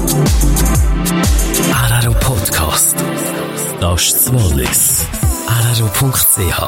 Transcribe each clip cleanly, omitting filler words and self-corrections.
RRO Podcast. Das ist das Wallis. RRO.ch.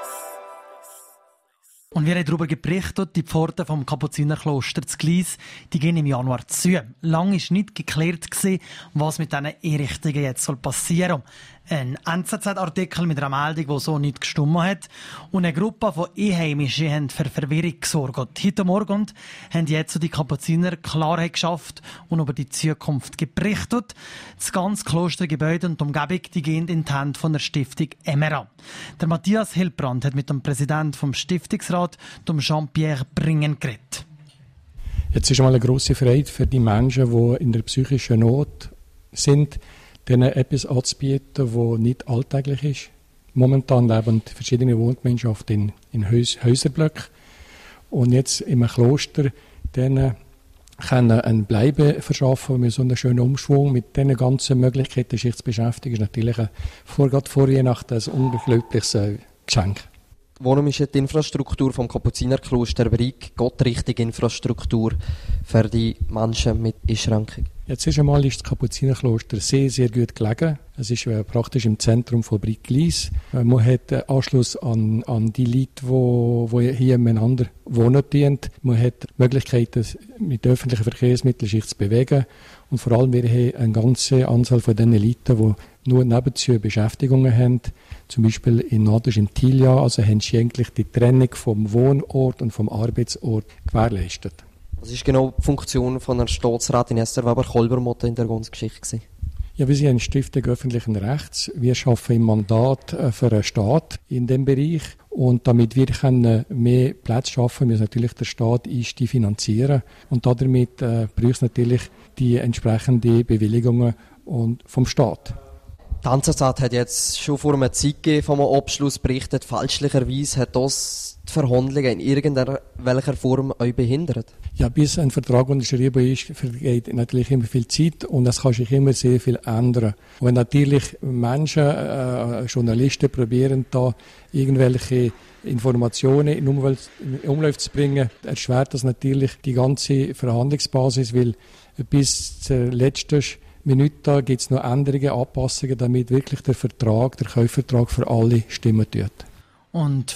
Und wir haben darüber berichtet, die Pforten vom Kapuzinerkloster zu Gleis, die gehen im Januar zu. Lang war nicht geklärt, was mit diesen Einrichtungen jetzt passieren soll. Ein NZZ-Artikel mit einer Meldung, die so nicht gestimmt hat. Und eine Gruppe von Einheimischen haben für Verwirrung gesorgt. Heute Morgen haben jetzt die Kapuziner Klarheit geschafft und über die Zukunft berichtet. Das ganze Klostergebäude und die Umgebung die gehen in die Hände von der Stiftung Emera. Der Matthias Hilbrand hat mit dem Präsidenten vom Stiftungsrat, dem Jean-Pierre Bringen, geredet. Jetzt ist einmal eine grosse Freude für die Menschen, die in der psychischen Not sind, denen etwas anzubieten, das nicht alltäglich ist. Momentan leben verschiedene Wohngemeinschaften in Häuserblöcken. Und jetzt im Kloster denen können ein Bleiben verschaffen mit so einem schönen Umschwung, mit diesen ganzen Möglichkeiten sich zu beschäftigen, ist natürlich gerade vor Weihnachten ein unglaubliches Geschenk. Warum ist die Infrastruktur vom Kapuzinerkloster Brig gottrichtige Infrastruktur für die Menschen mit Einschränkung? Jetzt einmal ist das Kapuzinerkloster sehr, sehr gut gelegen. Es ist praktisch im Zentrum von Brig-Gleis. Man hat Anschluss an die Leute, die hier miteinander wohnen. Man hat Möglichkeiten, mit öffentlichen Verkehrsmitteln sich zu bewegen. Und vor allem, wir haben eine ganze Anzahl von diesen Leuten, die nur nebenzu Beschäftigungen haben. Zum Beispiel in Norddeutsch im Tilja, also haben sie eigentlich die Trennung vom Wohnort und vom Arbeitsort gewährleistet. Was ist genau die Funktion von der Staatsrätin Esther Weber-Kolbermotte in der ganzen Geschichte gewesen? Ja, wir sind eine Stiftung öffentlichen Rechts. Wir arbeiten im Mandat für den Staat in diesem Bereich. Und damit wir mehr Plätze schaffen, müssen natürlich der Staat die finanzieren. Und damit braucht es natürlich die entsprechenden Bewilligungen vom Staat. Die NZZ hat jetzt schon vor einer Zeit vom Abschluss berichtet. Fälschlicherweise hat das die Verhandlungen in irgendeiner Form euch behindert? Ja, bis ein Vertrag unterschrieben ist, vergeht natürlich immer viel Zeit und es kann sich immer sehr viel ändern. Und wenn natürlich Menschen, Journalisten probieren, da irgendwelche Informationen in Umlauf zu bringen, erschwert das natürlich die ganze Verhandlungsbasis, weil bis zur letzten Minute gibt es noch Änderungen, Anpassungen, damit wirklich der Kaufvertrag für alle stimmen tut. Und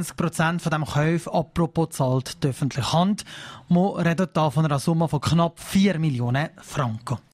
25% von diesem Kauf apropos zahlt die öffentliche Hand. Man redet hier von einer Summe von knapp 4 Millionen Franken.